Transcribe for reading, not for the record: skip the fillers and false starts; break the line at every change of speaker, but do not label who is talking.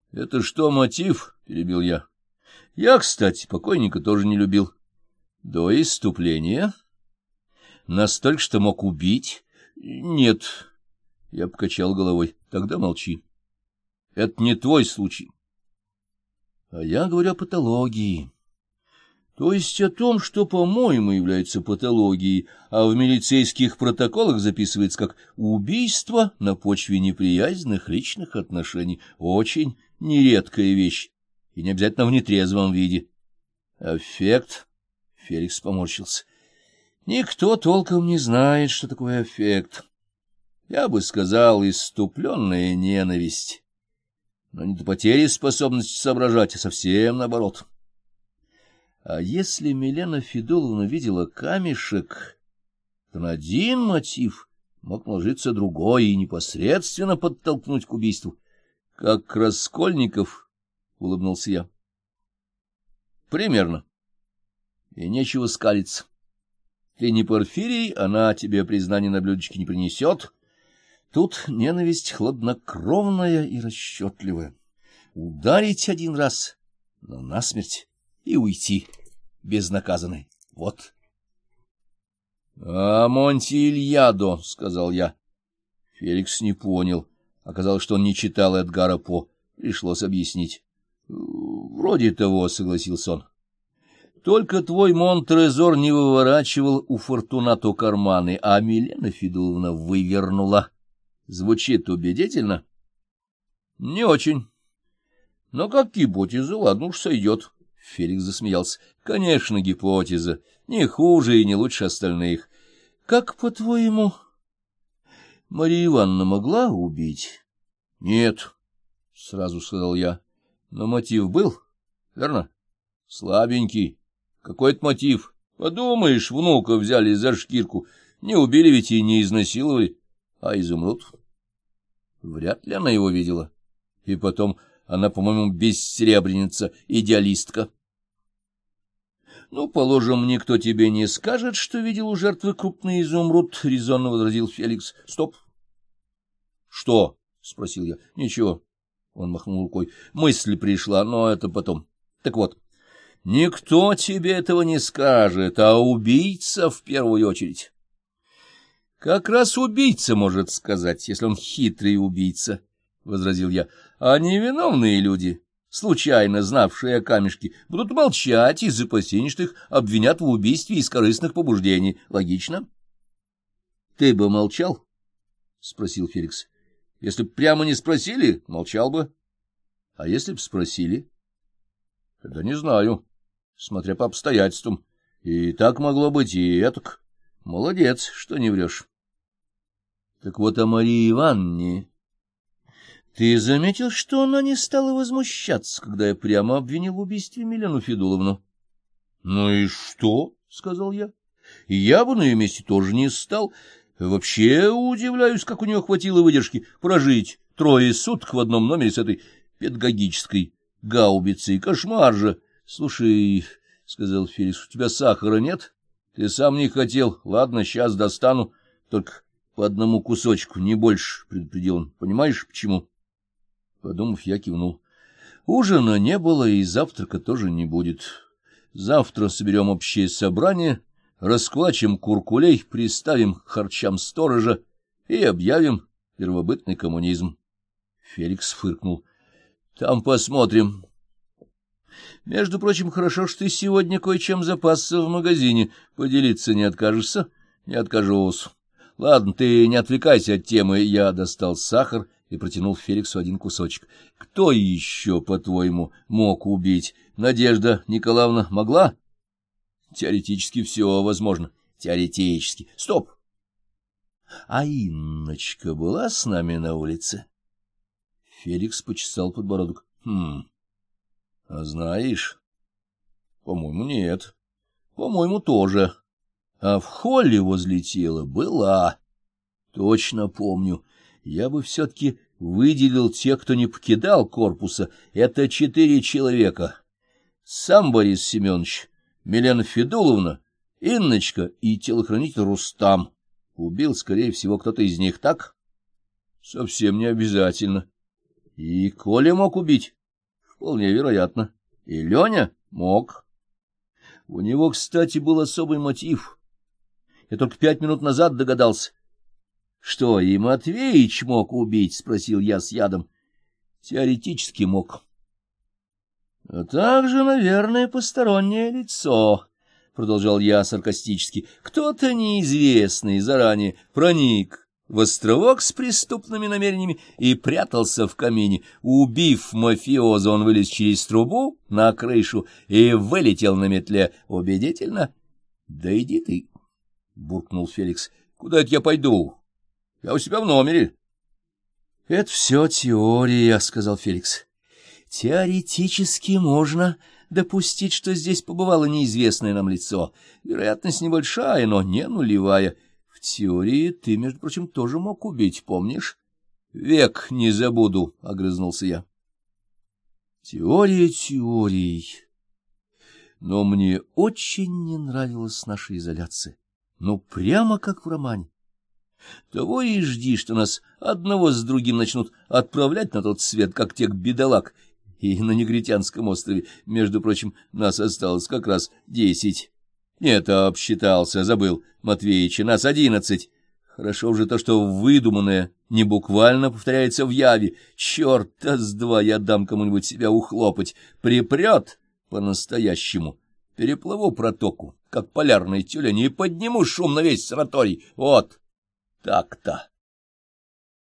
— Это что, мотив? — перебил я. — Я, кстати, покойника тоже не любил. — До исступления? Настолько, что мог убить? — Нет. Я покачал головой. — Тогда молчи. Это не твой случай. А я говорю о патологии. То есть о том, что, по-моему, является патологией, а в милицейских протоколах записывается как убийство на почве неприязненных личных отношений. Очень нередкая вещь, и не обязательно в нетрезвом виде. Аффект? Феликс поморщился. Никто толком не знает, что такое аффект. Я бы сказал, исступленная ненависть. Но не до потери способности соображать, а совсем наоборот. А если Милена Федуловна видела камешек, то на один мотив мог наложиться другой и непосредственно подтолкнуть к убийству. — Как Раскольников, — улыбнулся я. — Примерно. И нечего скалиться. Ты не Порфирий, она тебе признание на блюдечке не принесет. Тут ненависть хладнокровная и расчетливая. Ударить один раз, но насмерть, и уйти безнаказанной. Вот. — А Монтильядо, — сказал я. Феликс не понял. Оказалось, что он не читал Эдгара По. Пришлось объяснить. — Вроде того, — согласился он. — Только твой Монтрезор не выворачивал у Фортунато карманы, а Милена Федуловна вывернула. Звучит убедительно? — Не очень. Но как гипотеза, ладно уж сойдет. Феликс засмеялся. — Конечно, гипотеза. Не хуже и не лучше остальных. Как, по-твоему, Мария Ивановна могла убить? — Нет, — сразу сказал я. — Но мотив был, верно? — Слабенький. Какой-то мотив. Подумаешь, внука взяли за шкирку. Не убили ведь и не изнасиловали. А изумруд? Вряд ли она его видела. И потом, она, по-моему, бессребреница, идеалистка. Ну, положим, никто тебе не скажет, что видел у жертвы крупный изумруд, — резонно возразил Феликс. — Стоп. — Что? — спросил я. — Ничего. Он махнул рукой. Мысль пришла, но это потом. Так вот, никто тебе этого не скажет, а убийца в первую очередь. Как раз убийца может сказать, если он хитрый убийца, — возразил я. А невиновные люди, случайно знавшие о камешке, будут молчать из опасений, что их обвинят в убийстве из корыстных побуждений. Логично? — Ты бы молчал? — спросил Феликс. — Если б прямо не спросили, молчал бы. — А если б спросили? — Да не знаю, смотря по обстоятельствам. И так могло быть, и этак. Молодец, что не врешь. — Так вот о Марии Ивановне. Ты заметил, что она не стала возмущаться, когда я прямо обвинил в убийстве Милену Федуловну? — Ну и что? — сказал я. — Я бы на ее месте тоже не стал. Вообще удивляюсь, как у нее хватило выдержки прожить 3 суток в одном номере с этой педагогической гаубицей. Кошмар же. — Слушай, — сказал Феликс, — у тебя сахара нет? Ты сам не хотел. Ладно, сейчас достану. Только по одному кусочку, не больше, — предупредил он. Понимаешь, почему? Подумав, я кивнул. Ужина не было, и завтрака тоже не будет. Завтра соберем общее собрание, раскулачим куркулей, приставим к харчам сторожа и объявим первобытный коммунизм. Феликс фыркнул. — Там посмотрим. Между прочим, хорошо, что ты сегодня кое-чем запасся в магазине. Поделиться не откажешься? Не откажусь. Ладно, ты не отвлекайся от темы. Я достал сахар и протянул Феликсу один кусочек. Кто еще, по-твоему, мог убить? Надежда Николаевна могла? Теоретически все возможно. Теоретически. Стоп! А Инночка была с нами на улице? Феликс почесал подбородок. А знаешь? По-моему, нет. По-моему, тоже. А в холле возле тела была. Точно помню. Я бы все-таки выделил тех, кто не покидал корпуса. Это 4 человека. Сам Борис Семенович, Милена Федуловна, Инночка и телохранитель Рустам. Убил, скорее всего, кто-то из них, так? Совсем не обязательно. И Коля мог убить. Вполне вероятно. И Леня мог. У него, кстати, был особый мотив. Я только 5 минут назад догадался. — Что, и Матвеич мог убить? — спросил я с ядом. — Теоретически мог. — А также, наверное, постороннее лицо, — продолжал я саркастически. — Кто-то неизвестный заранее проник в островок с преступными намерениями и прятался в камине. Убив мафиоза, он вылез через трубу на крышу и вылетел на метле. Убедительно? — Да иди ты, — буркнул Феликс. — Куда это я пойду? Я у себя в номере. — Это все теория, — сказал Феликс. — Теоретически можно допустить, что здесь побывало неизвестное нам лицо. Вероятность небольшая, но не нулевая. В теории ты, между прочим, тоже мог убить, помнишь? — Век не забуду, — огрызнулся я. Теория теорией. Но мне очень не нравилась наша изоляция. Ну, прямо как в романе. Того и жди, что нас одного с другим начнут отправлять на тот свет, как тех бедолаг. И на Негритянском острове, между прочим, нас осталось как раз 10. Нет, обсчитался, забыл, Матвеича, нас 11. Хорошо уже то, что выдуманное не буквально повторяется в яве. Черта с два я дам кому-нибудь себя ухлопать. Припрет по-настоящему. Переплыву протоку, как полярный тюлень, и подниму шум на весь санаторий. Вот так-то.